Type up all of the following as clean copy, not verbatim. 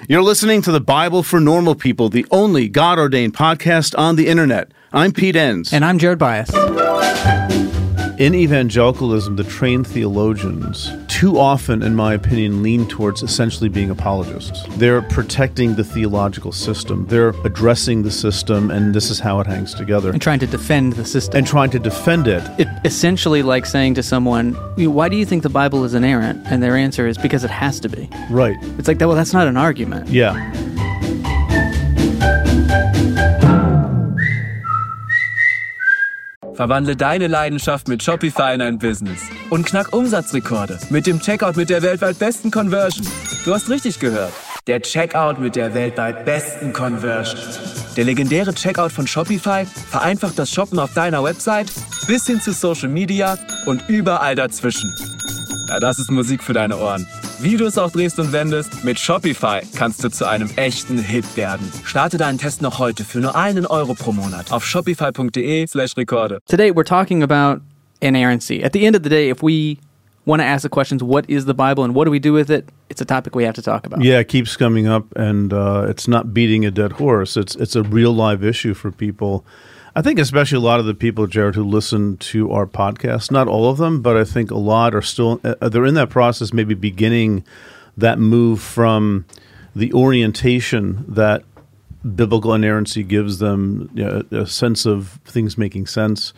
You're listening to the Bible for Normal People, the only God-ordained podcast on the internet. I'm Pete Enns. And I'm Jared Bias. In evangelicalism, the trained theologians too often, in my opinion, lean towards essentially being apologists. They're protecting the theological system. They're addressing the system, and this is how it hangs together. And trying to defend the system. And trying to defend it. It essentially like saying to someone, why do you think the Bible is inerrant? And their answer is because it has to be. Right. It's like, well, that's not an argument. Yeah. Verwandle deine Leidenschaft mit Shopify in ein Business und knack Umsatzrekorde mit dem Checkout mit der weltweit besten Conversion. Du hast richtig gehört. Der Checkout mit der weltweit besten Conversion. Der legendäre Checkout von Shopify vereinfacht das Shoppen auf deiner Website bis hin zu Social Media und überall dazwischen. Ja, das ist Musik für deine Ohren. Wie du es auch drehst und wendest, mit Shopify kannst du zu einem echten Hit werden. Starte deinen Test noch heute für nur €1 pro Monat auf shopify.de/Rekorde. Today we're talking about inerrancy. At the end of the day, if we want to ask the questions, what is the Bible and what do we do with it? It's a topic we have to talk about. Yeah, it keeps coming up, and it's not beating a dead horse. It's a real live issue for people. I think especially a lot of the people, Jared, who listen to our podcast, not all of them, but I think a lot are still, they're in that process, maybe beginning that move from the orientation that biblical inerrancy gives them, a sense of things making sense,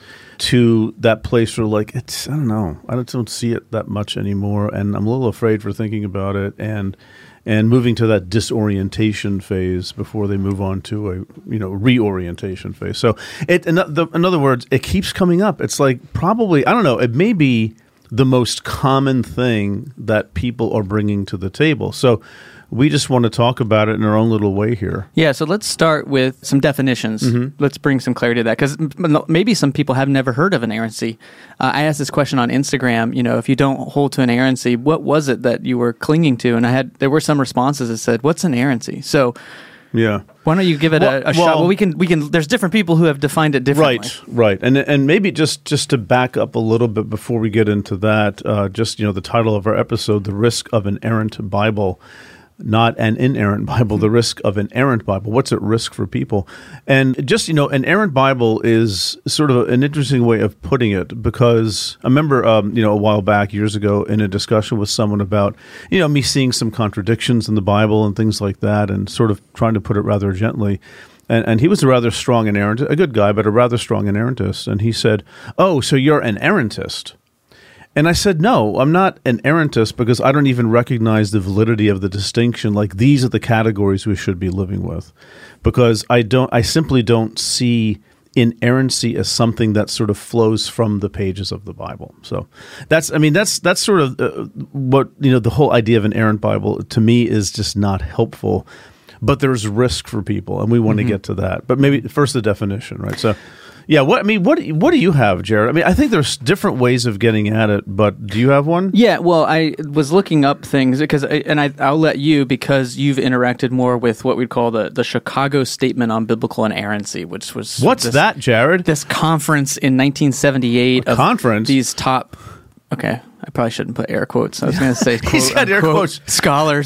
to that place where like, it's, I don't know, I don't see it that much anymore, and I'm a little afraid for thinking about it, and moving to that disorientation phase before they move on to a reorientation phase. So in other words, it keeps coming up. It's like probably, I don't know, it may be the most common thing that people are bringing to the table. So we just want to talk about it in our own little way here. Yeah, so let's start with some definitions. Mm-hmm. Let's bring some clarity to that, because maybe some people have never heard of inerrancy. I asked this question on Instagram, if you don't hold to inerrancy, what was it that you were clinging to? And there were some responses that said, what's inerrancy? So yeah, why don't you give it a shot? Well, we can. There's different people who have defined it differently. Right. And maybe just to back up a little bit before we get into that, the title of our episode, The Risk of an Errant Bible. Not an inerrant Bible, the risk of an errant Bible. What's at risk for people? And just, an errant Bible is sort of an interesting way of putting it, because I remember, a while back, years ago, in a discussion with someone about, me seeing some contradictions in the Bible and things like that, and sort of trying to put it rather gently. And he was a rather strong inerrantist, a good guy, but a rather strong inerrantist. And he said, "Oh, so you're an errantist?" And I said, no, I'm not an errantist, because I don't even recognize the validity of the distinction. Like, these are the categories we should be living with, because I simply don't see inerrancy as something that sort of flows from the pages of the Bible. So that's sort of what, the whole idea of an errant Bible to me is just not helpful. But there's risk for people, and we want to get to that. But maybe first the definition, right? So, yeah, what do you have, Jared? I mean, I think there's different ways of getting at it, but do you have one? Yeah, well, I was looking up things I'll let you, because you've interacted more with what we'd call the Chicago Statement on Biblical Inerrancy, which was that, Jared? This conference in 1978 conference? These top. Okay. I probably shouldn't put air quotes. I was going to say He's got air quotes. Scholars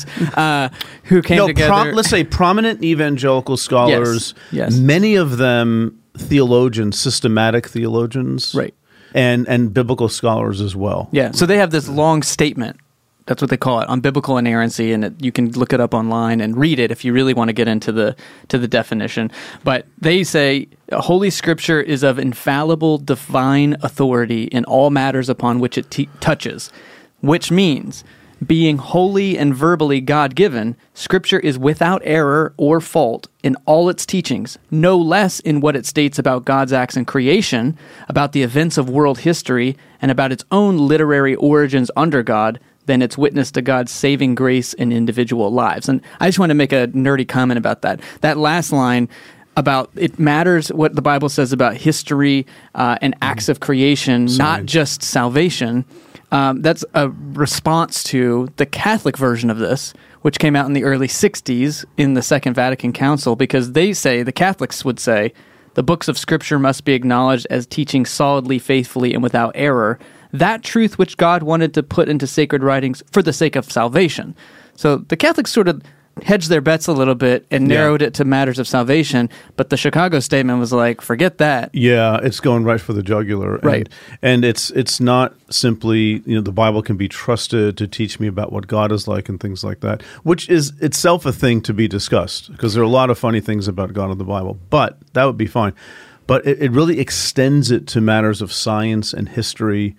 who came together. Let's say prominent evangelical scholars. Yes. Many of them theologians, systematic theologians. Right. And biblical scholars as well. Yeah. So they have this long statement. That's what they call it, on biblical inerrancy, and you can look it up online and read it if you really want to get into the definition. But they say Holy Scripture is of infallible divine authority in all matters upon which it touches, which means, being holy and verbally God-given, Scripture is without error or fault in all its teachings, no less in what it states about God's acts in creation, about the events of world history, and about its own literary origins under God, than its witness to God's saving grace in individual lives. And I just want to make a nerdy comment about that. That last line about it matters what the Bible says about history and acts of creation, not just salvation. That's a response to the Catholic version of this, which came out in the early 60s in the Second Vatican Council, because they say, the Catholics would say, the books of Scripture must be acknowledged as teaching solidly, faithfully, and without error that truth which God wanted to put into sacred writings for the sake of salvation. So the Catholics sort of hedged their bets a little bit and narrowed it to matters of salvation. But the Chicago statement was like, forget that. Yeah, it's going right for the jugular. Right. And it's not simply, the Bible can be trusted to teach me about what God is like and things like that, which is itself a thing to be discussed, because there are a lot of funny things about God in the Bible. But that would be fine. But it really extends it to matters of science and history,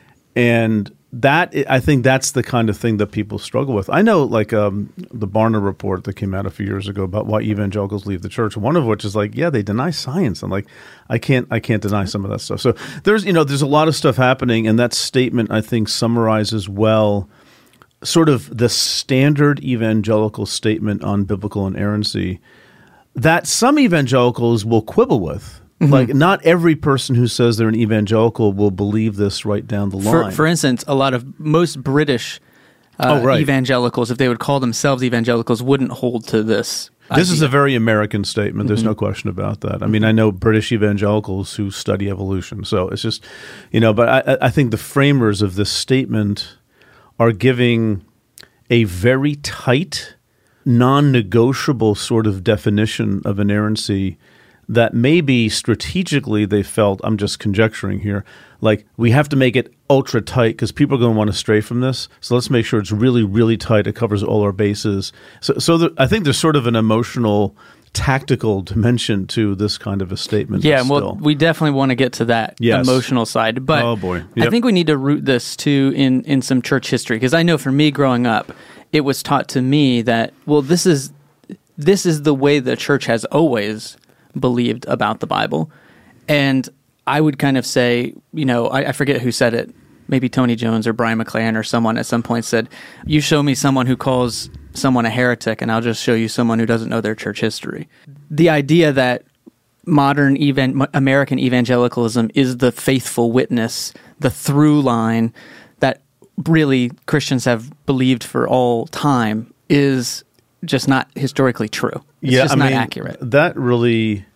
and I think that's the kind of thing that people struggle with. I know, like the Barna report that came out a few years ago about why evangelicals leave the church. One of which is like, they deny science. I'm like, I can't deny some of that stuff. So there's a lot of stuff happening, and that statement I think summarizes well sort of the standard evangelical statement on biblical inerrancy that some evangelicals will quibble with. Mm-hmm. Like, not every person who says they're an evangelical will believe this right down the line. For instance, most British evangelicals, if they would call themselves evangelicals, wouldn't hold to this idea. This is a very American statement. There's no question about that. I mean, I know British evangelicals who study evolution. So it's just, but I think the framers of this statement are giving a very tight, non-negotiable sort of definition of inerrancy that maybe strategically they felt, I'm just conjecturing here, like we have to make it ultra tight because people are going to want to stray from this. So let's make sure it's really, really tight. It covers all our bases. So I think there's sort of an emotional, tactical dimension to this kind of a statement. Yeah, well, we definitely want to get to that emotional side. But oh boy. Yep. I think we need to root this too in some church history, because I know for me growing up, it was taught to me that, well, this is the way the church has always believed about the Bible. And I would kind of say, I forget who said it, maybe Tony Jones or Brian McLaren or someone at some point said, you show me someone who calls someone a heretic and I'll just show you someone who doesn't know their church history. The idea that modern American evangelicalism is the faithful witness, the through line that really Christians have believed for all time, is just not historically true. It's just not accurate. That really,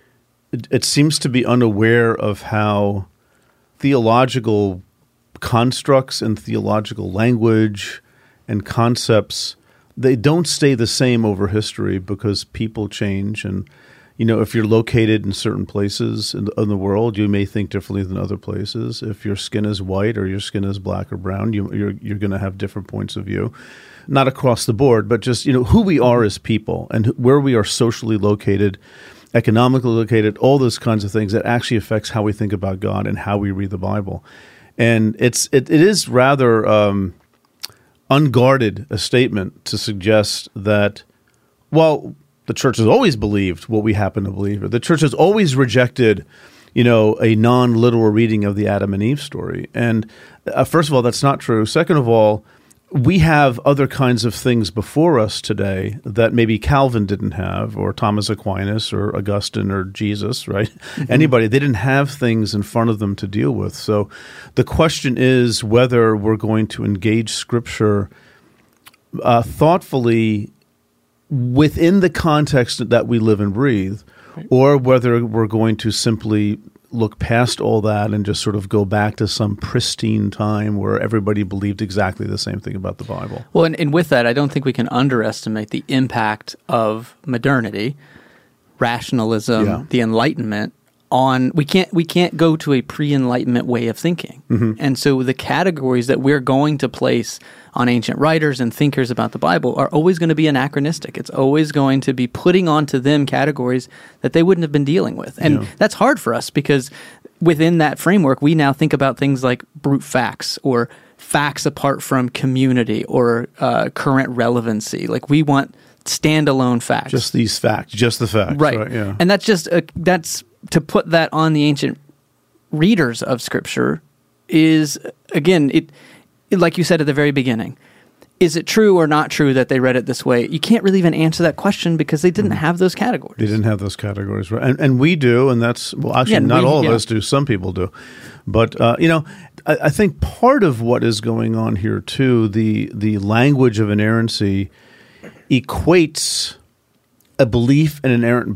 it seems to be unaware of how theological constructs and theological language and concepts, they don't stay the same over history because people change. And, if you're located in certain places in the world, you may think differently than other places. If your skin is white or your skin is black or brown, you're going to have different points of view. Not across the board, but just, who we are as people and where we are socially located, economically located, all those kinds of things that actually affects how we think about God and how we read the Bible. And it is rather unguarded a statement to suggest that, well, the church has always believed what we happen to believe, or the church has always rejected, a non-literal reading of the Adam and Eve story. And first of all, that's not true. Second of all, we have other kinds of things before us today that maybe Calvin didn't have, or Thomas Aquinas, or Augustine, or Jesus, right? Mm-hmm. Anybody, they didn't have things in front of them to deal with. So the question is whether we're going to engage Scripture thoughtfully within the context that we live and breathe, or whether we're going to simply look past all that and just sort of go back to some pristine time where everybody believed exactly the same thing about the Bible. Well, and with that, I don't think we can underestimate the impact of modernity, rationalism, the Enlightenment on. We can't go to a pre-Enlightenment way of thinking. Mm-hmm. And so the categories that we're going to place on ancient writers and thinkers about the Bible are always going to be anachronistic. It's always going to be putting onto them categories that they wouldn't have been dealing with. And that's hard for us because within that framework, we now think about things like brute facts or facts apart from community or current relevancy. Like we want standalone facts. Just these facts, just the facts. Right. Yeah. And that's just that's to put that on the ancient readers of Scripture is, again, it like you said at the very beginning, is it true or not true that they read it this way? You can't really even answer that question because they didn't have those categories. They didn't have those categories, right? And we do, and that's, well, actually, not all of us do. Some people do. But, I think part of what is going on here, too, the language of inerrancy equates a belief in an inerrant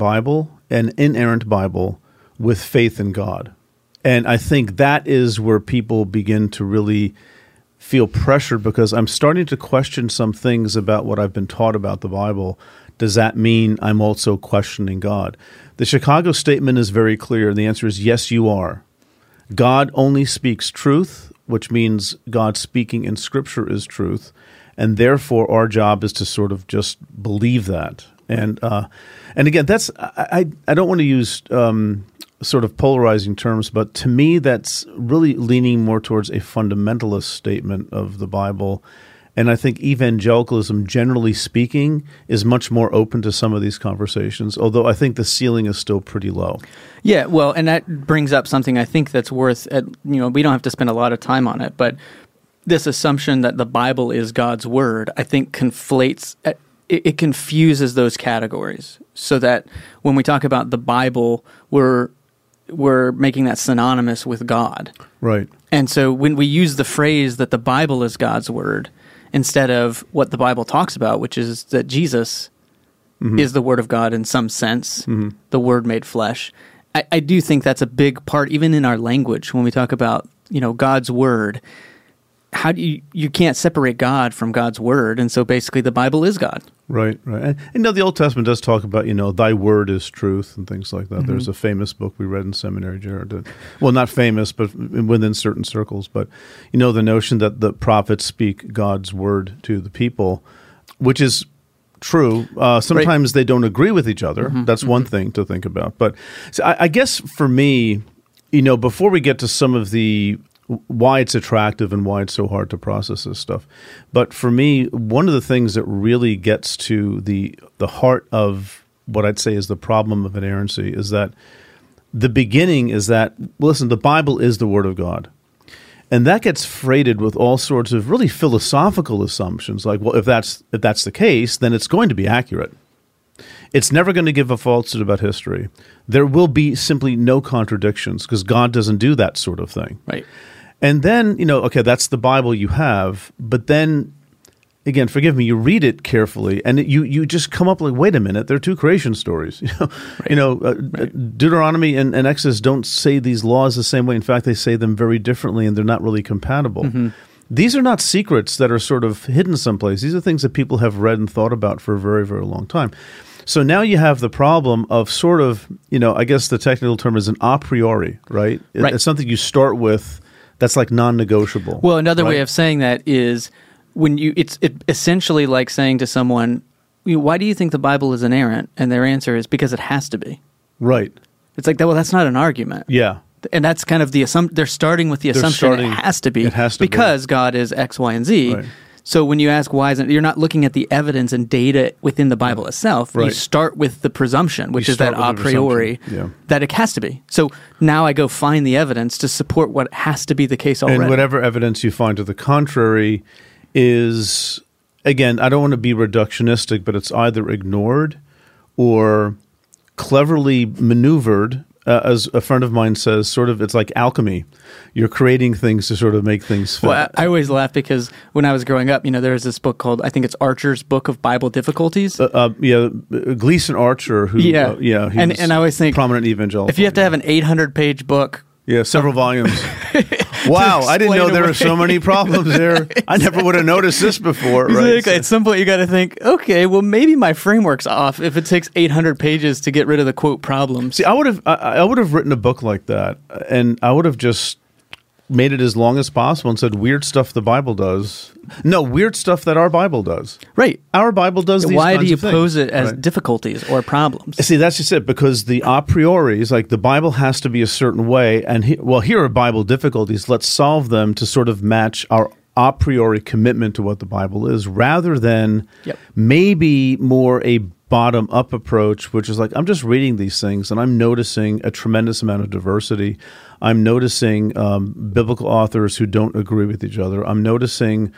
Bible with faith in God. And I think that is where people begin to really feel pressured because I'm starting to question some things about what I've been taught about the Bible. Does that mean I'm also questioning God? The Chicago Statement is very clear, and the answer is yes, you are. God only speaks truth, which means God speaking in Scripture is truth, and therefore our job is to sort of just believe that. And again, that's I don't want to use sort of polarizing terms, but to me, that's really leaning more towards a fundamentalist statement of the Bible. And I think evangelicalism, generally speaking, is much more open to some of these conversations, although I think the ceiling is still pretty low. Yeah, well, and that brings up something I think that's worth, we don't have to spend a lot of time on it, but this assumption that the Bible is God's word, I think conflates, it confuses those categories, so that when we talk about the Bible, we're making that synonymous with God. Right. And so when we use the phrase that the Bible is God's word, instead of what the Bible talks about, which is that Jesus is the Word of God in some sense, the Word made flesh, I do think that's a big part, even in our language, when we talk about, God's Word. How do you can't separate God from God's Word, and so basically the Bible is God. Right. And the Old Testament does talk about, thy word is truth and things like that. There's a famous book we read in seminary, Jared. Well, not famous, but within certain circles. But, the notion that the prophets speak God's word to the people, which is true. Sometimes they don't agree with each other. That's one thing to think about. But so I guess for me, before we get to some of the why it's attractive and why it's so hard to process this stuff. But for me, one of the things that really gets to the heart of what I'd say is the problem of inerrancy is that the beginning is that, listen, the Bible is the Word of God. And that gets freighted with all sorts of really philosophical assumptions, like, well, if that's the case, then it's going to be accurate. It's never going to give a falsehood about history. There will be simply no contradictions because God doesn't do that sort of thing. Right. And then, okay, that's the Bible you have. But then, again, forgive me, you read it carefully, and you just come up like, wait a minute, they're two creation stories. Deuteronomy and Exodus don't say these laws the same way. In fact, they say them very differently, and they're not really compatible. These are not secrets that are sort of hidden someplace. These are things that people have read and thought about for a very, very long time. So now you have the problem of sort of, I guess the technical term is an a priori, right? It's something you start with that's like non-negotiable. Well, another way of saying that is when it's essentially like saying to someone, why do you think the Bible is inerrant? And their answer is because it has to be. Right. It's like, well, that's not an argument. Yeah. And that's kind of the assumption. They're starting with the assumption it has to be. It has to because God is X, Y, and Z. Right. So when you ask why isn't, you're not looking at the evidence and data within the Bible itself. Right. You start with the presumption, which is that a priori, that it has to be. So now I go find the evidence to support what has to be the case already. And whatever evidence you find to the contrary is, again, I don't want to be reductionistic, but it's either ignored or cleverly maneuvered. As a friend of mine says, sort of, it's like alchemy. You're creating things to sort of make things fit. Well, I always laugh because when I was growing up, there was this book called, I think it's Archer's Book of Bible Difficulties. Gleason Archer, who he and I always think prominent evangelical. If you have to have an 800-page book. Yeah, several volumes. Wow, I didn't know there were so many problems there. I never would have noticed this before. Exactly. Right? At some point, you got to think, okay, well, maybe my framework's off if it takes 800 pages to get rid of the quote problems. See, I would have written a book like that, and I would have just made it as long as possible and said weird stuff the Bible does. No, weird stuff that our Bible does. Right. Our Bible does these Why kinds do you of things. pose it as difficulties or problems? See, that's just it, because the a priori is like the Bible has to be a certain way, and here are Bible difficulties. Let's solve them to sort of match our a priori commitment to what the Bible is, rather than maybe more a bottom-up approach, which is like, I'm just reading these things, and I'm noticing a tremendous amount of diversity. I'm noticing biblical authors who don't agree with each other. I'm noticing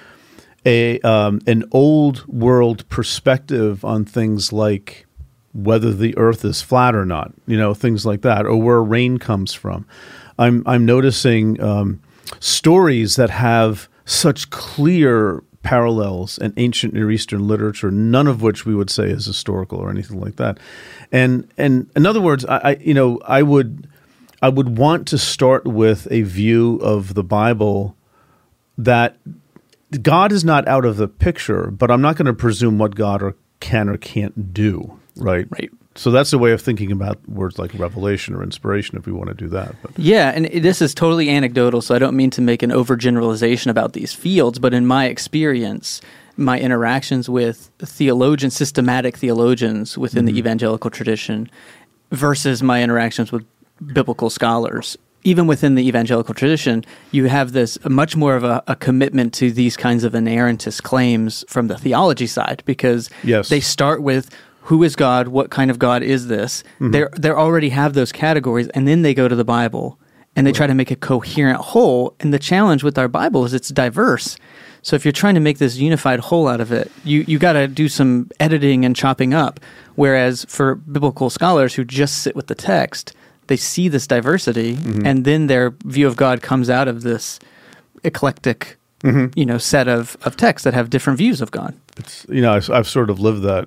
an old world perspective on things like whether the earth is flat or not, things like that, or where rain comes from. I'm noticing stories that have such clear parallels in ancient Near Eastern literature, none of which we would say is historical or anything like that. And in other words, I would want to start with a view of the Bible that God is not out of the picture, but I'm not going to presume what God can or can't do, right? Right. So that's a way of thinking about words like revelation or inspiration, if we want to do that. But. Yeah, and this is totally anecdotal, so I don't mean to make an overgeneralization about these fields, but in my experience, my interactions with theologians, systematic theologians within the evangelical tradition versus my interactions with biblical scholars, even within the evangelical tradition, you have this much more of a commitment to these kinds of inerrantist claims from the theology side, because they start with, who is God? What kind of God is this? They already have those categories, and then they go to the Bible, and they try to make a coherent whole. And the challenge with our Bible is it's diverse. So if you're trying to make this unified whole out of it, you got to do some editing and chopping up. Whereas for biblical scholars who just sit with the text, they see this diversity, and then their view of God comes out of this eclectic set of texts that have different views of God. It's, I've sort of lived that.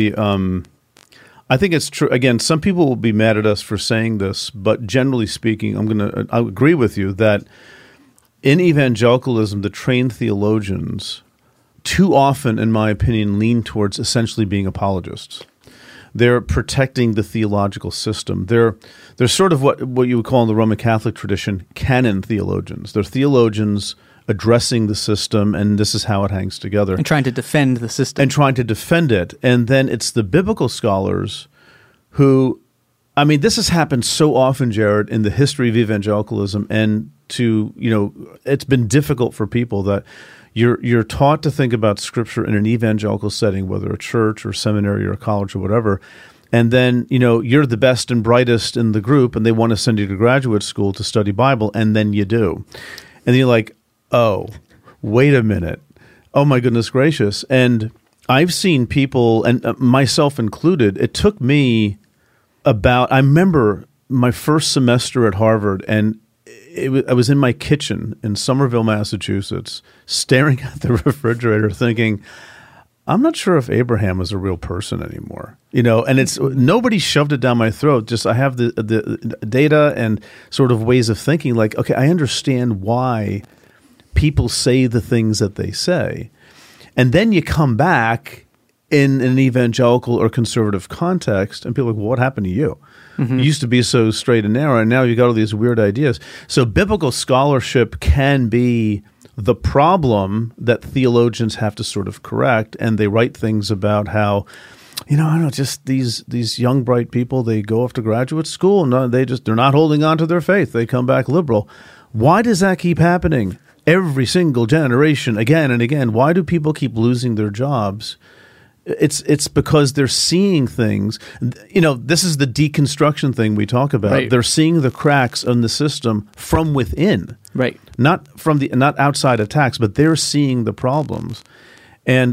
I think it's true. Again, some people will be mad at us for saying this, but generally speaking, I agree with you that in evangelicalism, the trained theologians too often, in my opinion, lean towards essentially being apologists. They're protecting the theological system. They're sort of what you would call in the Roman Catholic tradition canon theologians. They're theologians addressing the system, and this is how it hangs together. And trying to defend the system. And trying to defend it. And then it's the biblical scholars who, this has happened so often, Jared, in the history of evangelicalism, and it's been difficult for people that you're taught to think about Scripture in an evangelical setting, whether a church or seminary or a college or whatever, and then, you're the best and brightest in the group, and they want to send you to graduate school to study Bible, and then you do. And then you're like, oh, wait a minute. Oh, my goodness gracious. And I've seen people, and myself included, it took me I remember my first semester at Harvard, and I was in my kitchen in Somerville, Massachusetts, staring at the refrigerator thinking, I'm not sure if Abraham is a real person anymore. And it's nobody shoved it down my throat. Just I have the data and sort of ways of thinking like, okay, I understand why people say the things that they say. And then you come back in an evangelical or conservative context, and people are like, well, what happened to you? You used to be so straight and narrow, and now you got all these weird ideas. So biblical scholarship can be the problem that theologians have to sort of correct, and they write things about how, I don't know, just these young, bright people, they go off to graduate school, and they're not holding on to their faith. They come back liberal. Why does that keep happening? Every single generation, again and again. Why do people keep losing their jobs? It's because they're seeing things. This is the deconstruction thing we talk about. Right. They're seeing the cracks in the system from within, right? Not outside attacks, but they're seeing the problems. And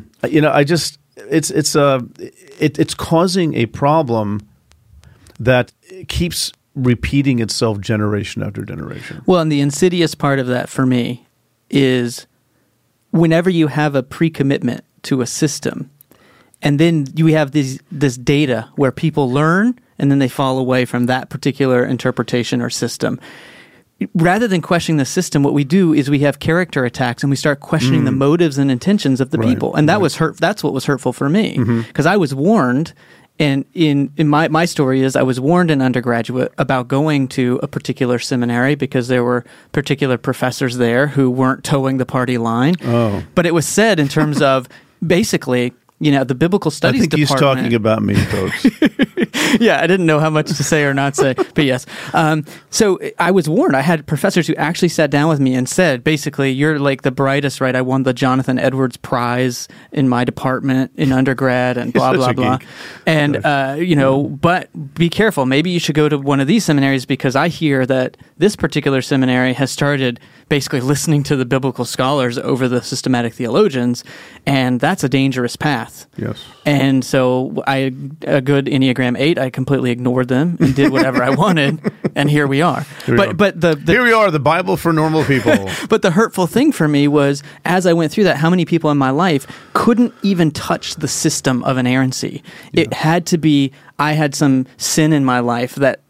it's causing a problem that keeps repeating itself generation after generation. Well, and the insidious part of that for me is whenever you have a pre-commitment to a system, and then you have this data where people learn and then they fall away from that particular interpretation or system. Rather than questioning the system, what we do is we have character attacks and we start questioning the motives and intentions of the people. And that was that's what was hurtful for me, because I was warned. And in my story is I was warned in undergraduate about going to a particular seminary because there were particular professors there who weren't towing the party line. Oh. But it was said in terms of basically, the biblical studies department. I think he's talking about me, folks. Yeah, I didn't know how much to say or not say, but yes. So I was warned. I had professors who actually sat down with me and said, basically, you're like the brightest, right? I won the Jonathan Edwards Prize in my department in undergrad and blah, blah, blah. And, but be careful. Maybe you should go to one of these seminaries because I hear that this particular seminary has started basically listening to the biblical scholars over the systematic theologians, and that's a dangerous path. Yes. And so a good Enneagram 8, I completely ignored them and did whatever I wanted, and here we are. Here we are, the Bible for normal people. But the hurtful thing for me was, as I went through that, how many people in my life couldn't even touch the system of inerrancy? Yeah. It had to be, I had some sin in my life that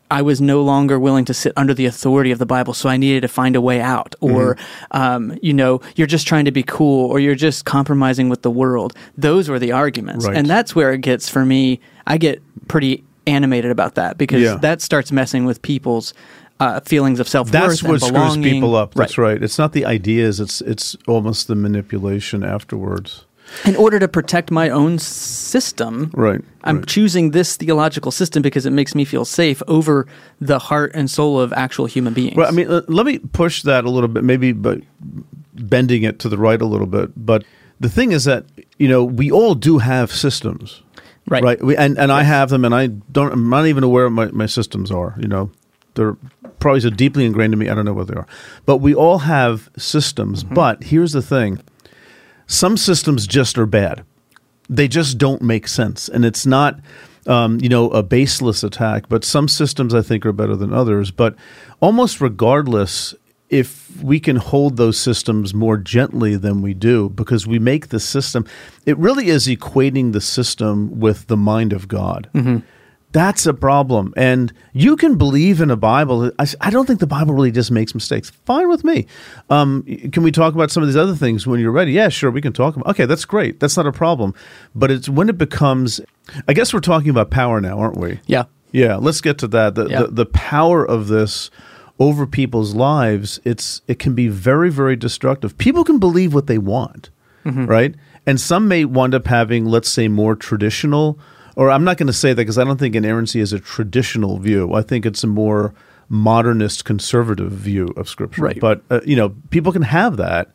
I was no longer willing to sit under the authority of the Bible, so I needed to find a way out. Or, you're just trying to be cool, or you're just compromising with the world. Those were the arguments. Right. And that's where it gets, for me, I get pretty animated about that, because that starts messing with people's feelings of self-worth That's what and belonging. screws people up. That's right. It's not the ideas. It's almost the manipulation afterwards. In order to protect my own system, I'm choosing this theological system because it makes me feel safe over the heart and soul of actual human beings. Well, I mean, let me push that a little bit, maybe but bending it to the right a little bit. But the thing is that, we all do have systems. Right. And I have them, and I'm not even aware what my systems are. They're probably so deeply ingrained in me, I don't know what they are. But we all have systems. Mm-hmm. But here's the thing. Some systems just are bad. They just don't make sense. And it's not, a baseless attack, but some systems I think are better than others. But almost regardless, if we can hold those systems more gently than we do, because we make the system, it really is equating the system with the mind of God. Mm-hmm. That's a problem. And you can believe in a Bible. I don't think the Bible really just makes mistakes. Fine with me. Can we talk about some of these other things when you're ready? Yeah, sure, we can talk about. Okay, that's great. That's not a problem. But it's when it becomes, I guess we're talking about power now, aren't we? Yeah. Yeah, let's get to that. The power of this over people's lives, it can be very, very destructive. People can believe what they want, right? And some may wind up having, let's say, more traditional, or I'm not going to say that because I don't think inerrancy is a traditional view. I think it's a more modernist, conservative view of Scripture. Right. But, people can have that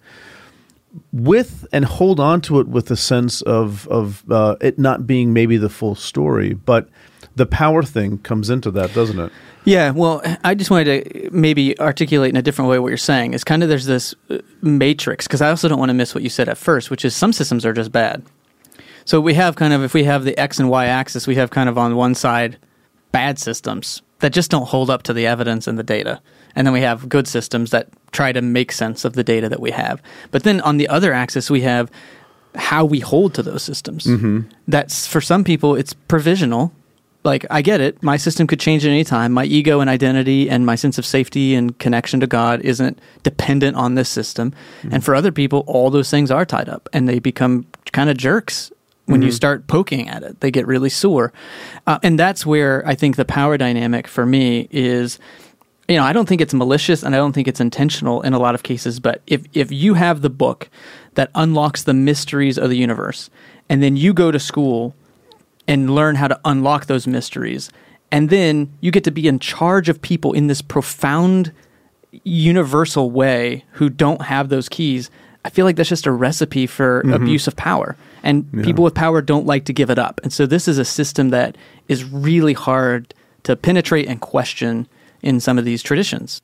with and hold on to it with a sense of it not being maybe the full story. But the power thing comes into that, doesn't it? Yeah, well, I just wanted to maybe articulate in a different way what you're saying. It's kind of there's this matrix, because I also don't want to miss what you said at first, which is some systems are just bad. So we have kind of, if we have the X and Y axis, we have kind of on one side bad systems that just don't hold up to the evidence and the data. And then we have good systems that try to make sense of the data that we have. But then on the other axis, we have how we hold to those systems. Mm-hmm. That's, for some people, it's provisional. Like, I get it. My system could change at any time. My ego and identity and my sense of safety and connection to God isn't dependent on this system. Mm-hmm. And for other people, all those things are tied up, and they become kind of jerks when you start poking at it. They get really sore. And that's where I think the power dynamic for me is, I don't think it's malicious and I don't think it's intentional in a lot of cases, but if you have the book that unlocks the mysteries of the universe, and then you go to school and learn how to unlock those mysteries, and then you get to be in charge of people in this profound, universal way who don't have those keys, I feel like that's just a recipe for abuse of power. And people with power don't like to give it up. And so this is a system that is really hard to penetrate and question in some of these traditions.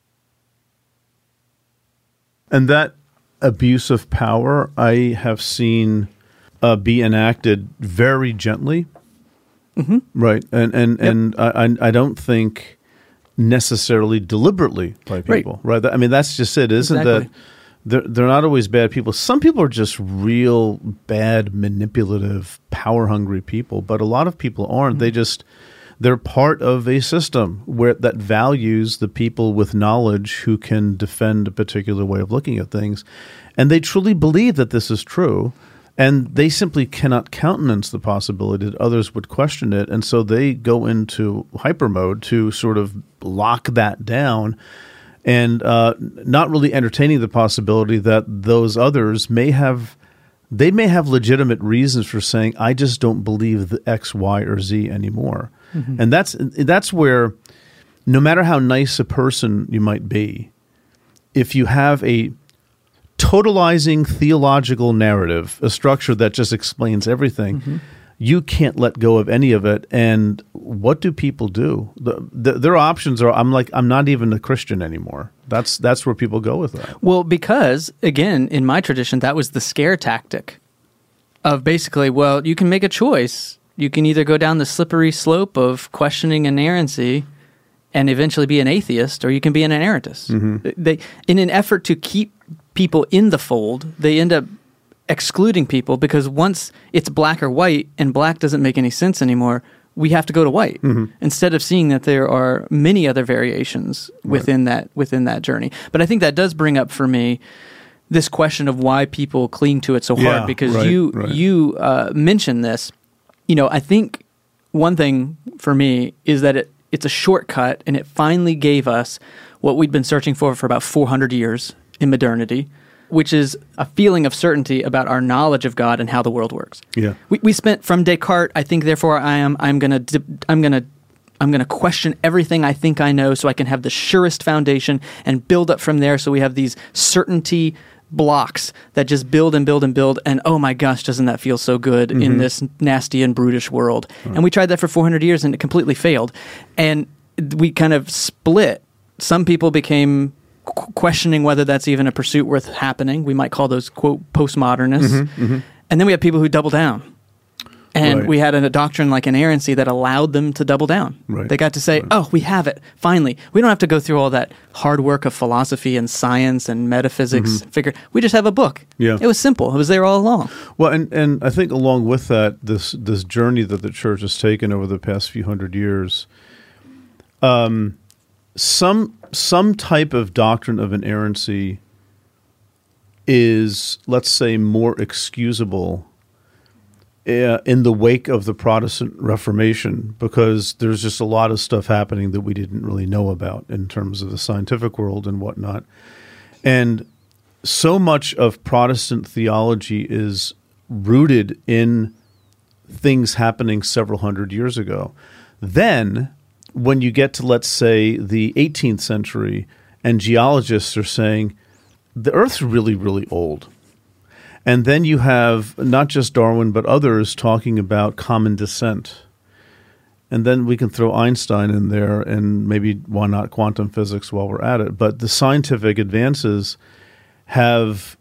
And that abuse of power I have seen be enacted very gently. Mm-hmm. Right. And I don't think necessarily deliberately by people. Right. I mean, that's just it, isn't that? They're not always bad people. Some people are just real bad, manipulative, power-hungry people, but a lot of people aren't. Mm-hmm. They're part of a system that values the people with knowledge who can defend a particular way of looking at things, and they truly believe that this is true, and they simply cannot countenance the possibility that others would question it, and so they go into hyper mode to sort of lock that down. And not really entertaining the possibility that those others may have legitimate reasons for saying, I just don't believe the X, Y, or Z anymore. Mm-hmm. And that's where, no matter how nice a person you might be, if you have a totalizing theological narrative, a structure that just explains everything, you can't let go of any of it. And what do people do? Their options are, I'm not even a Christian anymore. That's where people go with that. Well, because, again, in my tradition, that was the scare tactic of basically, well, you can make a choice. You can either go down the slippery slope of questioning inerrancy and eventually be an atheist, or you can be an inerrantist. Mm-hmm. In an effort to keep people in the fold, they end up excluding people, because once it's black or white and black doesn't make any sense anymore, we have to go to white instead of seeing that there are many other variations within that journey. But I think that does bring up for me this question of why people cling to it so hard, because you mentioned this. I think one thing for me is that it's a shortcut, and it finally gave us what we'd been searching for about 400 years in modernity, which is a feeling of certainty about our knowledge of God and how the world works. Yeah, we spent from Descartes, I think, therefore I am. I'm gonna question everything I think I know, so I can have the surest foundation and build up from there. So we have these certainty blocks that just build and build and build, and oh my gosh, doesn't that feel so good in this nasty and brutish world? And we tried that for 400 years, and it completely failed. And we kind of split. Some people became questioning whether that's even a pursuit worth happening. We might call those, quote, postmodernists. And then we have people who double down. And we had a doctrine like inerrancy that allowed them to double down. They got to say, oh, we have it, finally. We don't have to go through all that hard work of philosophy and science and metaphysics. We just have a book. It was simple. It was there all along. Well, and I think along with that, this journey that the church has taken over the past few hundred years, some type of doctrine of inerrancy is, let's say, more excusable in the wake of the Protestant Reformation, because there's just a lot of stuff happening that we didn't really know about in terms of the scientific world and whatnot. And so much of Protestant theology is rooted in things happening several hundred years ago. Then, when you get to, let's say, the 18th century, and geologists are saying, the Earth's really, really old. And then you have not just Darwin, but others talking about common descent. And then we can throw Einstein in there, and maybe why not quantum physics while we're at it. But the scientific advances have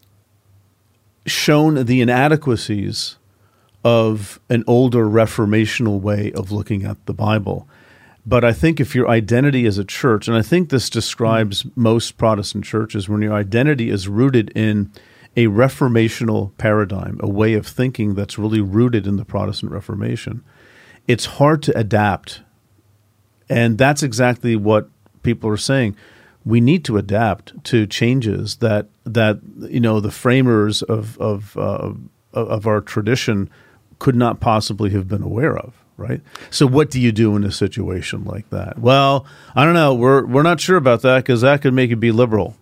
shown the inadequacies of an older reformational way of looking at the Bible. But I think if your identity as a church, and I think this describes most Protestant churches, when your identity is rooted in a reformational paradigm, a way of thinking that's really rooted in the Protestant Reformation, it's hard to adapt. And that's exactly what people are saying. We need to adapt to changes that the framers of our tradition could not possibly have been aware of. Right. So what do you do in a situation like that? Well, I don't know. We're not sure about that, because that could make you be liberal.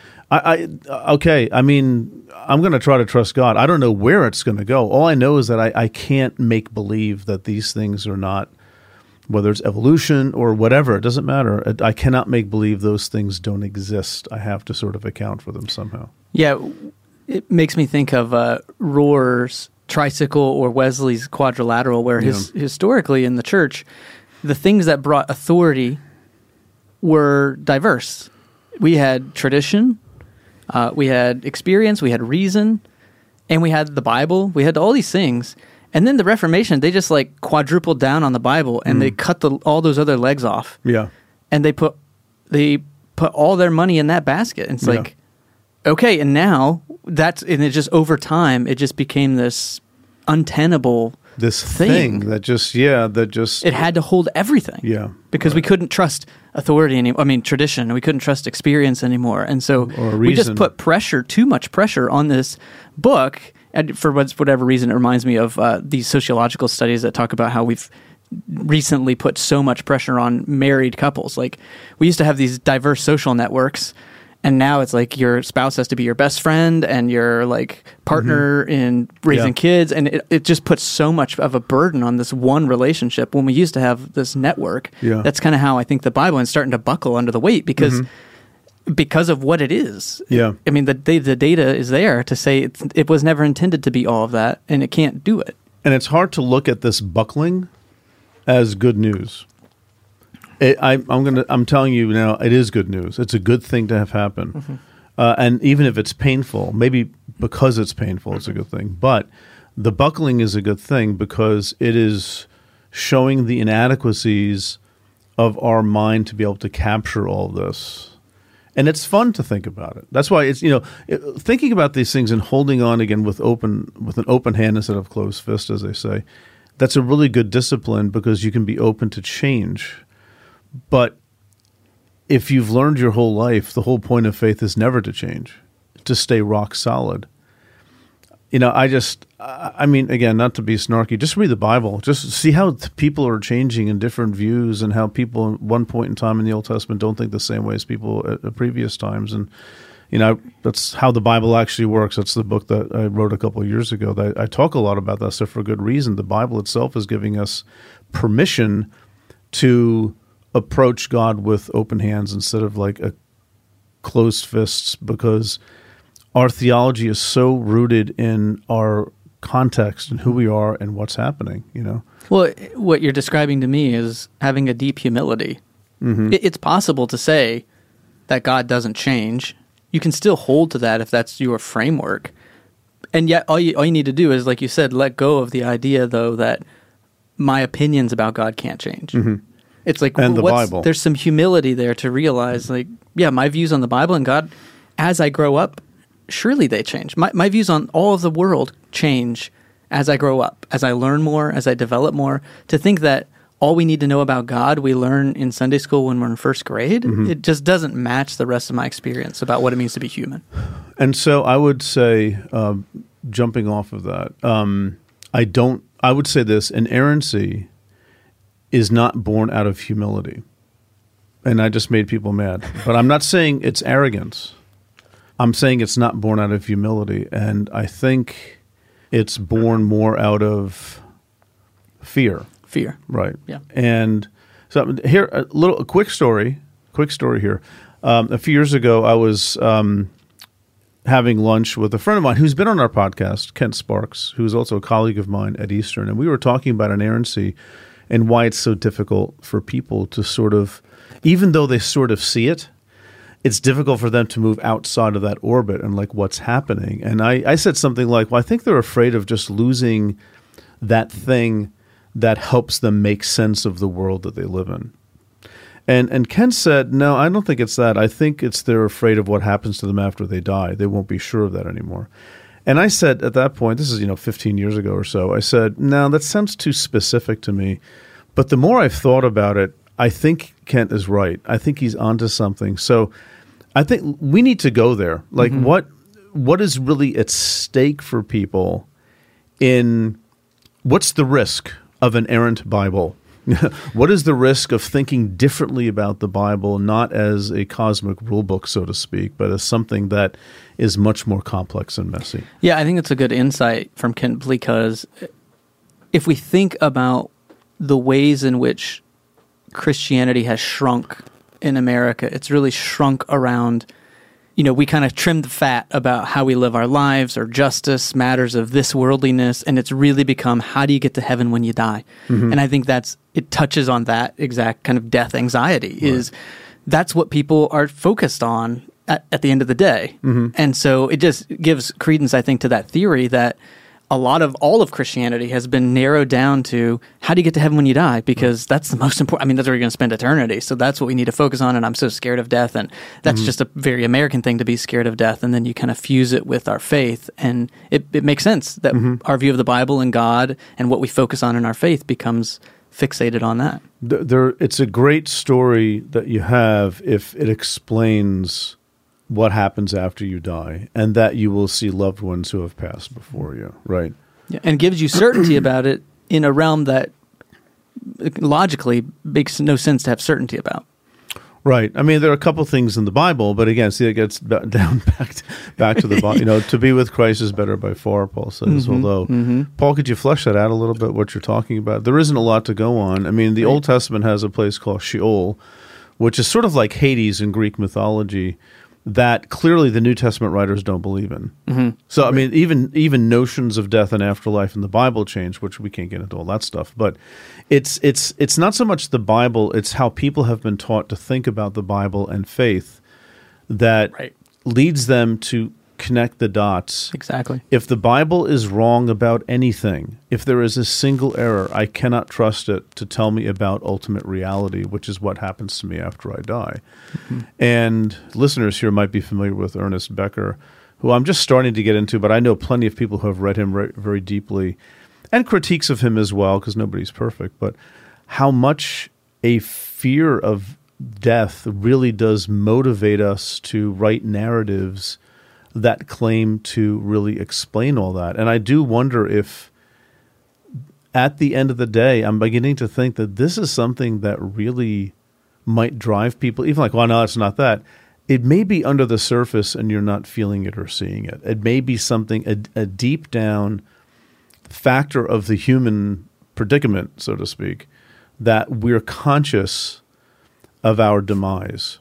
Okay. I mean, I'm going to try to trust God. I don't know where it's going to go. All I know is that I can't make believe that these things are not, whether it's evolution or whatever, it doesn't matter. I cannot make believe those things don't exist. I have to sort of account for them somehow. Yeah. It makes me think of Rohr's tricycle or Wesley's quadrilateral, where historically in the church, the things that brought authority were diverse. We had tradition, we had experience, we had reason, and we had the Bible. We had all these things. And then the Reformation, they just like quadrupled down on the Bible, and they cut all those other legs off. Yeah. And they put all their money in that basket. And it's like, okay, and now and it just over time, it just became this untenable thing that just it had to hold everything. Yeah. Because we couldn't trust authority anymore. I mean, tradition. We couldn't trust experience anymore. And so we just put too much pressure on this book. And for whatever reason, it reminds me of these sociological studies that talk about how we've recently put so much pressure on married couples. Like, we used to have these diverse social networks, and now it's like your spouse has to be your best friend and your like partner in raising kids, and it just puts so much of a burden on this one relationship when we used to have this network. Yeah. That's kind of how I think the Bible is starting to buckle under the weight, because of what it is. Yeah. I mean, the data is there to say it was never intended to be all of that, and it can't do it. And it's hard to look at this buckling as good news. I'm telling you now, it is good news. It's a good thing to have happen. And even if it's painful, maybe because it's painful, it's a good thing. But the buckling is a good thing because it is showing the inadequacies of our mind to be able to capture all this. And it's fun to think about it. That's why it's, thinking about these things and holding on again with an open hand instead of closed fist, as they say. that's a really good discipline because you can be open to change. But if you've learned your whole life, the whole point of faith is never to change, to stay rock solid. I mean, again, not to be snarky, just read the Bible. Just see how people are changing in different views and how people at one point in time in the Old Testament don't think the same way as people at previous times. And, that's how the Bible actually works. That's the book that I wrote a couple of years ago. I talk a lot about that stuff for good reason. The Bible itself is giving us permission to approach God with open hands instead of like a closed fists, because our theology is so rooted in our context and who we are and what's happening, Well, what you're describing to me is having a deep humility. Mm-hmm. It's possible to say that God doesn't change. You can still hold to that if that's your framework. And yet all you need to do is, like you said, let go of the idea, though, that my opinions about God can't change. Mm-hmm. It's like, and the Bible. There's some humility there to realize, like, yeah, my views on the Bible and God, as I grow up, surely they change. My views on all of the world change as I grow up, as I learn more, as I develop more. To think that all we need to know about God we learn in Sunday school when we're in first grade, it just doesn't match the rest of my experience about what it means to be human. And so I would say, jumping off of that, I would say this: inerrancy is not born out of humility. And I just made people mad. But I'm not saying it's arrogance. I'm saying it's not born out of humility. And I think it's born more out of fear. Right. Yeah. And so here, a quick story here. A few years ago, I was having lunch with a friend of mine who's been on our podcast, Kent Sparks, who's also a colleague of mine at Eastern. And we were talking about inerrancy and why it's so difficult for people to sort of, even though they sort of see it, it's difficult for them to move outside of that orbit and like what's happening. And I said something like, well, I think they're afraid of just losing that thing that helps them make sense of the world that they live in. And Ken said, no, I don't think it's that. I think it's they're afraid of what happens to them after they die. They won't be sure of that anymore. And I said at that point, this is 15 years ago or so, I said, no, that sounds too specific to me. But the more I've thought about it, I think Kent is right. I think he's onto something. So I think we need to go there. Like what is really at stake for people in what's the risk of an errant Bible? What is the risk of thinking differently about the Bible, not as a cosmic rule book, so to speak, but as something that is much more complex and messy? Yeah, I think it's a good insight from Kent, because if we think about the ways in which Christianity has shrunk in America, it's really shrunk around, we kind of trimmed the fat about how we live our lives or justice, matters of this worldliness, and it's really become, how do you get to heaven when you die? And I think it touches on that exact kind of death anxiety, is that's what people are focused on at the end of the day. And so it just gives credence, I think, to that theory that all of Christianity has been narrowed down to, how do you get to heaven when you die? Because that's the most important. I mean, that's where you're going to spend eternity. So that's what we need to focus on. And I'm so scared of death. And that's just a very American thing, to be scared of death. And then you kind of fuse it with our faith. And it makes sense that our view of the Bible and God and what we focus on in our faith becomes fixated on that. It's a great story that you have if it explains what happens after you die, and that you will see loved ones who have passed before you, right? Yeah, and gives you certainty about it in a realm that logically makes no sense to have certainty about. Right. I mean, there are a couple things in the Bible, but again, see, it gets back to the Bible. To be with Christ is better by far, Paul says. Although, Paul, could you flesh that out a little bit, what you're talking about? There isn't a lot to go on. I mean, the Old Testament has a place called Sheol, which is sort of like Hades in Greek mythology, that clearly the New Testament writers don't believe in. So, I mean, even notions of death and afterlife in the Bible change, which we can't get into all that stuff. But it's not so much the Bible, it's how people have been taught to think about the Bible and faith that leads them to connect the dots. Exactly. If the Bible is wrong about anything, if there is a single error, I cannot trust it to tell me about ultimate reality, which is what happens to me after I die. And listeners here might be familiar with Ernest Becker, who I'm just starting to get into, but I know plenty of people who have read him very deeply. and critiques of him as well, because nobody's perfect, but how much a fear of death really does motivate us to write narratives that claim to really explain all that. And I do wonder if at the end of the day, I'm beginning to think that this is something that really might drive people, even like, well, no, it's not that. It may be under the surface and you're not feeling it or seeing it. It may be something, a deep down factor of the human predicament, so to speak, that we're conscious of our demise.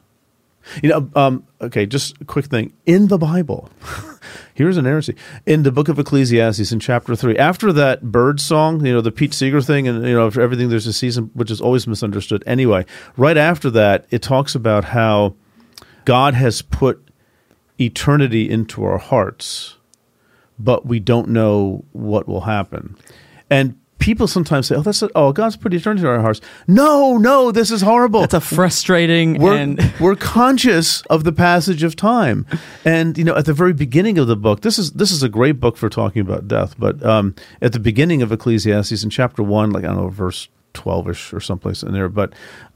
Okay, just a quick thing. In the Bible, here's an heresy. In the book of Ecclesiastes in chapter 3, after that bird song, the Pete Seeger thing, and, for everything there's a season, which is always misunderstood. Anyway, right after that, it talks about how God has put eternity into our hearts, but we don't know what will happen. And people sometimes say, God's put eternity in our hearts. No, this is horrible. That's a frustrating we're conscious of the passage of time. And, at the very beginning of the book, this is a great book for talking about death, but at the beginning of Ecclesiastes in chapter 1, like, I don't know, verse 12-ish or someplace in there, but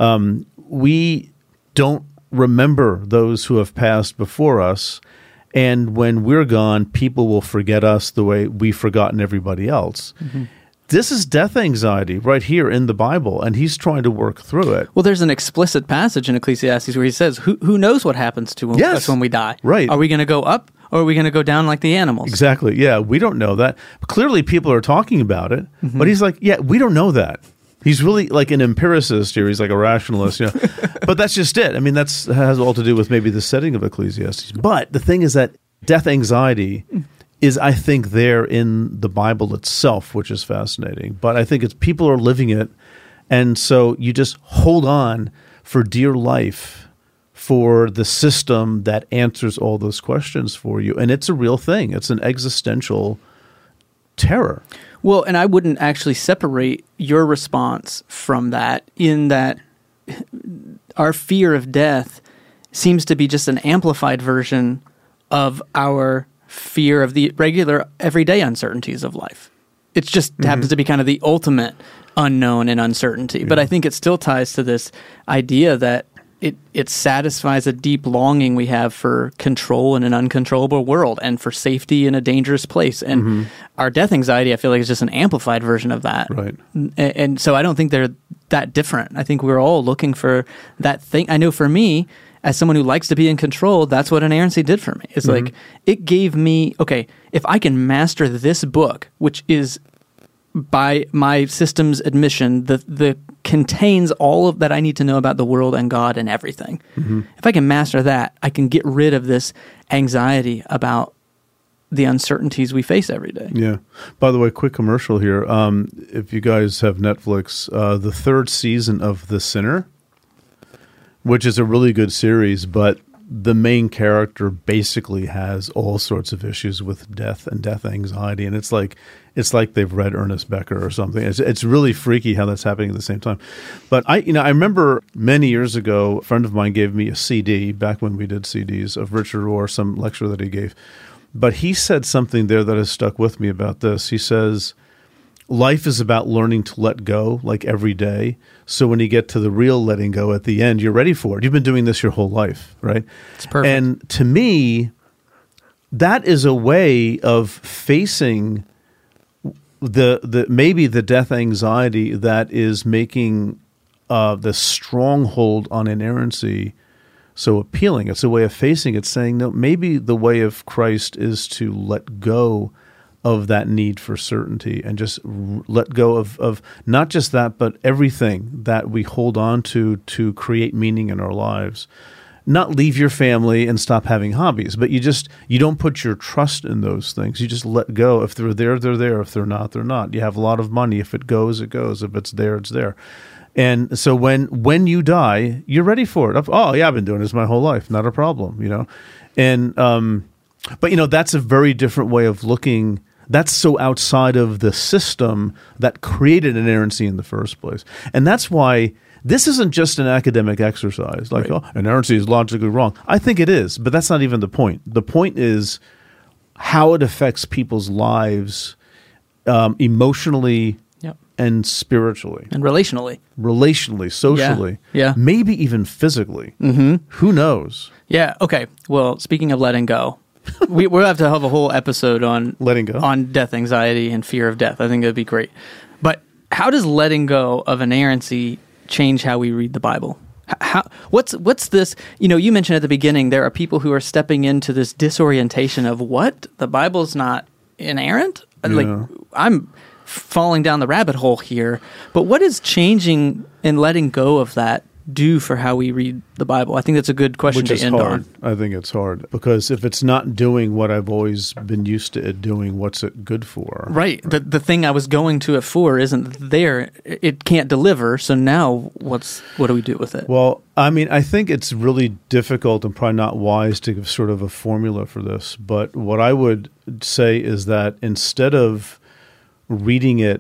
we don't remember those who have passed before us, and when we're gone, people will forget us the way we've forgotten everybody else. Mm-hmm. This is death anxiety right here in the Bible, and he's trying to work through it. Well, there's an explicit passage in Ecclesiastes where he says, who knows what happens to us when we die? Right. Are we going to go up, or are we going to go down like the animals? Exactly, yeah. We don't know that. Clearly, people are talking about it, but he's like, we don't know that. He's really like an empiricist here. He's like a rationalist, But that's just it. I mean, that has all to do with maybe the setting of Ecclesiastes. But the thing is that death anxiety is, I think, there in the Bible itself, which is fascinating. But I think it's people are living it, and so you just hold on for dear life for the system that answers all those questions for you. And it's a real thing. It's an existential terror. Well, and I wouldn't actually separate your response from that, in that our fear of death seems to be just an amplified version of our fear of the regular, everyday uncertainties of life. It just happens to be kind of the ultimate unknown and uncertainty. Yeah. But I think it still ties to this idea that it satisfies a deep longing we have for control in an uncontrollable world and for safety in a dangerous place. And our death anxiety, I feel like, is just an amplified version of that. Right. And so I don't think they're that different. I think we're all looking for that thing. I know for me, as someone who likes to be in control, that's what inerrancy did for me. It's like, it gave me, okay, if I can master this book, which is, by my system's admission, the contains all of that I need to know about the world and God and everything. If I can master that, I can get rid of this anxiety about the uncertainties we face every day. Yeah. By the way, quick commercial here. If you guys have Netflix, the third season of The Sinner, which is a really good series, but the main character basically has all sorts of issues with death and death anxiety, and it's like they've read Ernest Becker or something. It's really freaky how that's happening at the same time. But I remember many years ago, a friend of mine gave me a CD back when we did CDs of Richard Rohr, some lecture that he gave. But he said something there that has stuck with me about this. He says, life is about learning to let go, like every day. So when you get to the real letting go at the end, you're ready for it. You've been doing this your whole life, right? It's perfect. And to me, that is a way of facing the maybe the death anxiety that is making the stronghold on inerrancy so appealing. It's a way of facing it, saying, no, maybe the way of Christ is to let go of that need for certainty and just let go of not just that, but everything that we hold on to create meaning in our lives. Not leave your family and stop having hobbies, but you don't put your trust in those things. You just let go. If they're there, they're there. If they're not, they're not. You have a lot of money. If it goes, it goes. If it's there, it's there. And so when you die, you're ready for it. Oh, yeah, I've been doing this my whole life. Not a problem, And but that's a very different way of looking. That's so outside of the system that created inerrancy in the first place. And that's why this isn't just an academic exercise. Like, right. Inerrancy is logically wrong. I think it is, but that's not even the point. The point is how it affects people's lives emotionally Yep. and spiritually, And relationally. socially, Yeah. maybe even physically. Mm-hmm. Who knows? Yeah. Okay. Well, speaking of letting go, we'll have to have a whole episode on Letting go? on death anxiety and fear of death. I think that'd be great. But how does letting go of inerrancy change how we read the Bible? What's this? You mentioned at the beginning there are people who are stepping into this disorientation of what the Bible's not inerrant. Like I'm falling down the rabbit hole here. But what is changing and letting go of that do for how we read the Bible? I think that's a good question Which to is end hard. on. I think it's hard because if it's not doing what I've always been used to it doing, what's it good for? Right. The thing I was going to it for isn't there. It can't deliver. So now what do we do with it? Well, I mean, I think it's really difficult and probably not wise to give sort of a formula for this. But what I would say is that instead of reading it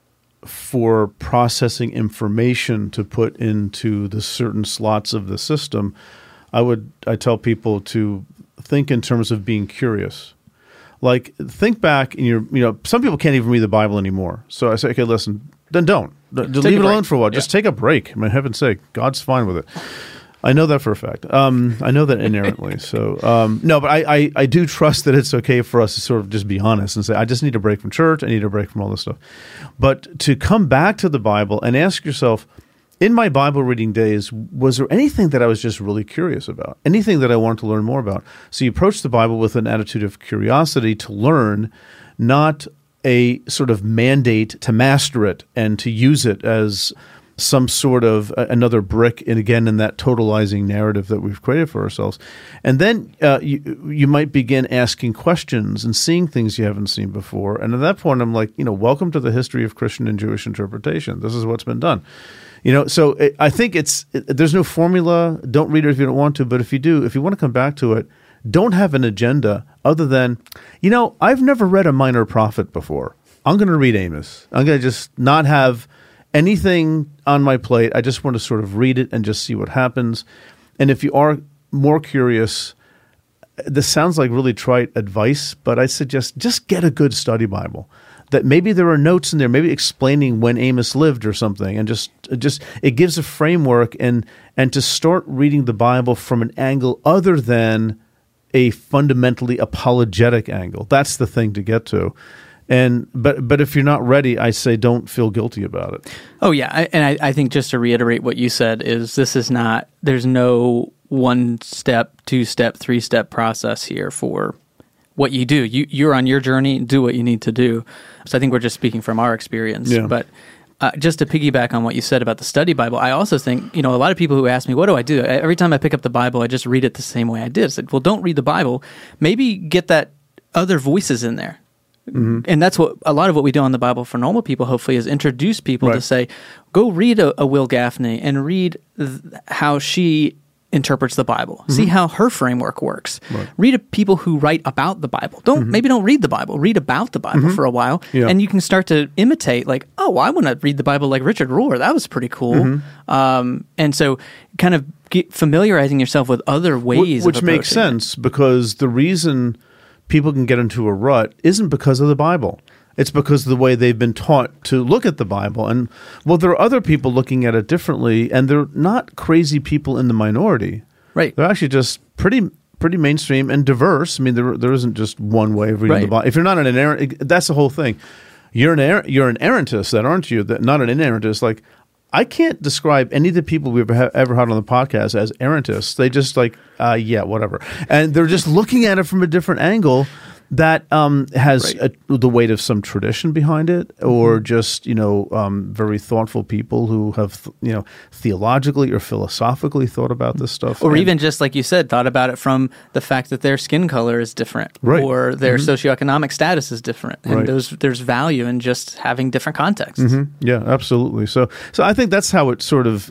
for processing information to put into the certain slots of the system, I tell people to think in terms of being curious. Like, think back in some people can't even read the Bible anymore. So I say, okay, listen, then don't. Just leave it alone for a while. Just take a break. I mean, heaven's sake, God's fine with it. I know that for a fact. I know that inherently. So, no, but I do trust that it's okay for us to sort of just be honest and say, I just need a break from church. I need a break from all this stuff. But to come back to the Bible and ask yourself, in my Bible reading days, was there anything that I was just really curious about? Anything that I wanted to learn more about? So you approach the Bible with an attitude of curiosity to learn, not a sort of mandate to master it and to use it as some sort of another brick, and again, in that totalizing narrative that we've created for ourselves. And then you might begin asking questions and seeing things you haven't seen before. And at that point, I'm like, welcome to the history of Christian and Jewish interpretation. This is what's been done. So I think there's no formula. Don't read it if you don't want to. But if you do, if you want to come back to it, don't have an agenda other than, I've never read a minor prophet before. I'm going to read Amos. I'm going to just not have anything on my plate. I just want to sort of read it and just see what happens. And if you are more curious, this sounds like really trite advice, but I suggest just get a good study Bible. That maybe there are notes in there, maybe explaining when Amos lived or something, and just it gives a framework and to start reading the Bible from an angle other than a fundamentally apologetic angle. That's the thing to get to. But if you're not ready, I say don't feel guilty about it. Oh yeah, I think just to reiterate what you said is there's no 1-step, 2-step, 3-step process here for what you do. You're on your journey, do what you need to do. So I think we're just speaking from our experience. Yeah. But just to piggyback on what you said about the study Bible, I also think, a lot of people who ask me, what do I do? Every time I pick up the Bible, I just read it the same way I did. I said, well, don't read the Bible. Maybe get that other voices in there. Mm-hmm. And that's what a lot of what we do on the Bible for Normal People, hopefully, is introduce people to say, go read a Will Gaffney and read how she interprets the Bible. Mm-hmm. See how her framework works. Right. Read people who write about the Bible. Maybe don't read the Bible. Read about the Bible for a while, and you can start to imitate. Like, I want to read the Bible like Richard Rohr. That was pretty cool. Mm-hmm. And so, kind of familiarizing yourself with other ways, which makes sense because the reason people can get into a rut isn't because of the Bible. It's because of the way they've been taught to look at the Bible. And, well, there are other people looking at it differently, and they're not crazy people in the minority. Right. They're actually just pretty mainstream and diverse. I mean, there isn't just one way of reading the Bible. If you're not an inerrant, that's the whole thing. You're an errantist, that aren't you? Not an inerrantist. Like, I can't describe any of the people we've ever had on the podcast as errantists. They just whatever. And they're just looking at it from a different angle that has the weight of some tradition behind it, or just very thoughtful people who have theologically or philosophically thought about this stuff, or even just like you said, thought about it from the fact that their skin color is different, or their socioeconomic status is different, and there's value in just having different contexts. Mm-hmm. Yeah, absolutely. So I think that's how it sort of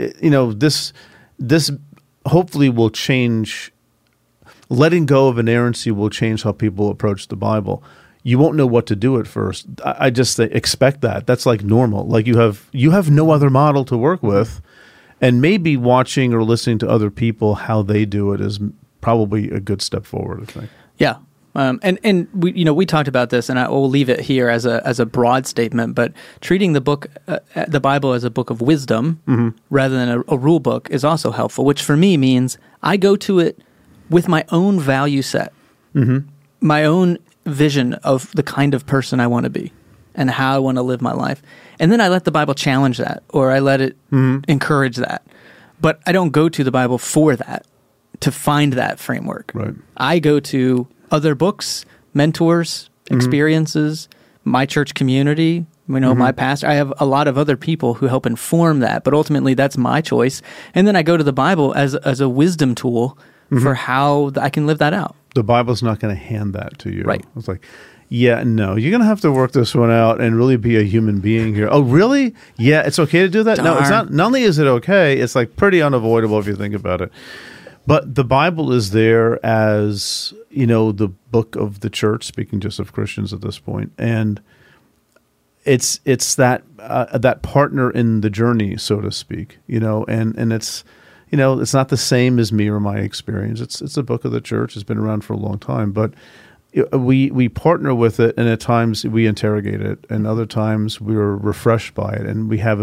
this hopefully will change. Letting go of inerrancy will change how people approach the Bible. You won't know what to do at first. I just say expect that. That's like normal. Like you have no other model to work with, and maybe watching or listening to other people how they do it is probably a good step forward, I think. Yeah. And we talked about this, and I will leave it here as a broad statement. But treating the Bible as a book of wisdom rather than a rule book is also helpful. Which for me means I go to it with my own value set, my own vision of the kind of person I want to be, and how I want to live my life, and then I let the Bible challenge that, or I let it encourage that. But I don't go to the Bible for that, to find that framework. Right. I go to other books, mentors, experiences, my church community, my pastor. I have a lot of other people who help inform that, but ultimately that's my choice. And then I go to the Bible as a wisdom tool for how I can live that out. The Bible's not going to hand that to you. Right. It's like, yeah, no, you're going to have to work this one out and really be a human being here. Oh, really? Yeah, it's okay to do that? Darn. No, it's not. Not only is it okay, it's like pretty unavoidable if you think about it. But the Bible is there as, the book of the church, speaking just of Christians at this point. And it's that partner in the journey, so to speak, and it's, it's not the same as me or my experience. It's a book of the church. It's been around for a long time, but we partner with it, and at times we interrogate it, and other times we're refreshed by it, and we have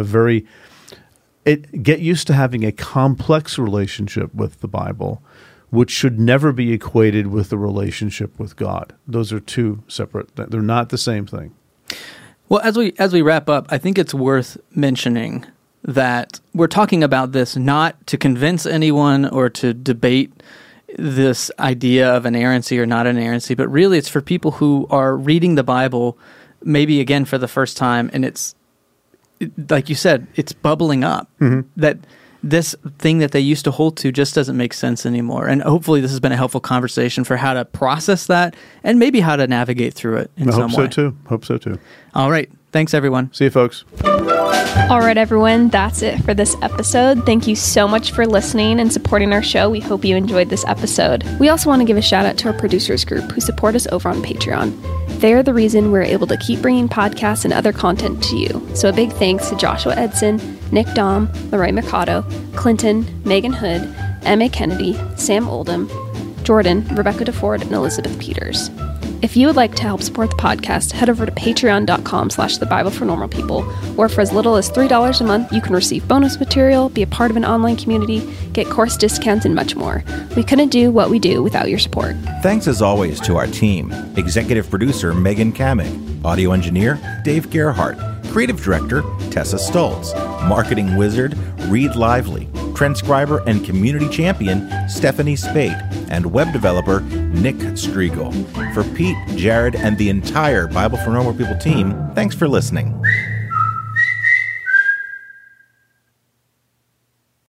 get used to having a complex relationship with the Bible, which should never be equated with the relationship with God. Those are two separate. They're not the same thing. Well, as we wrap up, I think it's worth mentioning that we're talking about this not to convince anyone or to debate this idea of inerrancy or not inerrancy, but really it's for people who are reading the Bible maybe again for the first time, and it's like you said, it's bubbling up that this thing that they used to hold to just doesn't make sense anymore. And hopefully this has been a helpful conversation for how to process that and maybe how to navigate through it in some way. Hope so too. All right. Thanks, everyone. See you, folks. All right, everyone. That's it for this episode. Thank you so much for listening and supporting our show. We hope you enjoyed this episode. We also want to give a shout out to our producers group who support us over on Patreon. They're the reason we're able to keep bringing podcasts and other content to you. So a big thanks to Joshua Edson, Nick Dom, Lorraine Mercado, Clinton, Megan Hood, Emma Kennedy, Sam Oldham, Jordan, Rebecca DeFord, and Elizabeth Peters. If you would like to help support the podcast, head over to patreon.com/The Bible for Normal People, where for as little as $3 a month, you can receive bonus material, be a part of an online community, get course discounts, and much more. We couldn't do what we do without your support. Thanks as always to our team. Executive producer Megan Kamick, audio engineer Dave Gerhardt, creative director Tessa Stoltz, marketing wizard Reed Lively, transcriber and community champion Stephanie Spate, and web developer Nick Striegel. For Pete, Jared, and the entire Bible for Normal People team, thanks for listening.